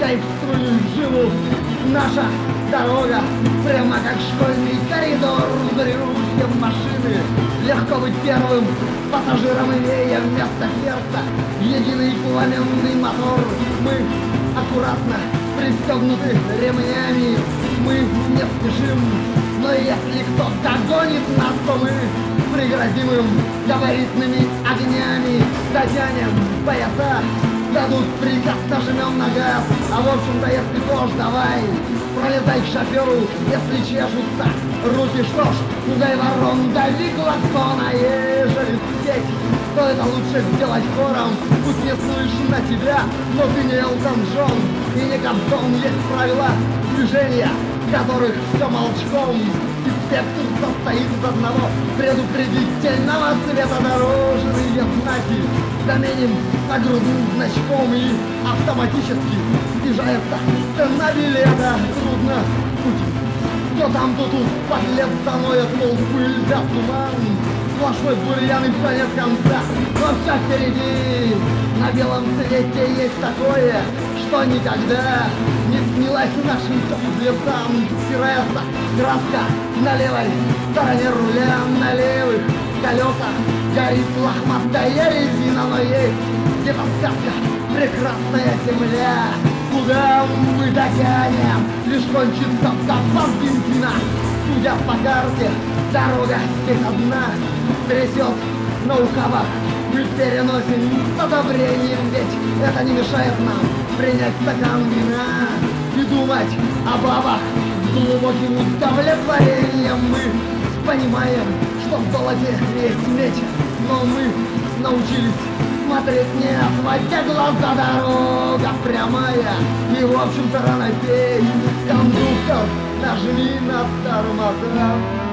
кайф струит в жилу. Наша дорога прямо как школьный коридор. В брюхе машины легко быть первым пассажиром, имея вместо сердца единый пламенный мотор. Мы аккуратно пристегнуты ремнями, мы не спешим, но если кто догонит нас, то мы преградим им габаритными огнями, затянем пояса, дадут приказ, нажмем на газ. А в общем-то, если тоже давай, пролетай к шоферу, если чешутся руки, что ж, пугай ворон, дави клаксон, а ежели спеть, то это лучше сделать хором. Пусть не слышно тебя, но ты не Элтон Джон и не Кобзон. Есть правила движения, которых все молчком, и спектр состоит из одного предупредительного цвета. Дорожные знаки заменим нагрудным значком, и автоматически снижается цена билета. Трудно путь, то там, то тут подлец заноет, мол, пыль да туман, сплошной бурьян и все нет конца. Но все впереди, на белом свете есть такое, что никогда не снилась нашим взлетам. Стирается краска на левой стороне руля, на левых колесах горит лохматая резина, но есть где-то сказка, прекрасная земля, куда мы дотянем, лишь кончится запас бензина. Судя по карте, дорога здесь одна, трясет на рукавах, мы переносим с одобрением, ведь это не мешает нам принять стакан вина и думать о бабах с глубоким удовлетворением. Мы понимаем, что в золоте есть медь, но мы научились смотреть, не отводя глаза. Дорога прямая, и в общем-то рано пей. Кондуктор, нажми на тормоза.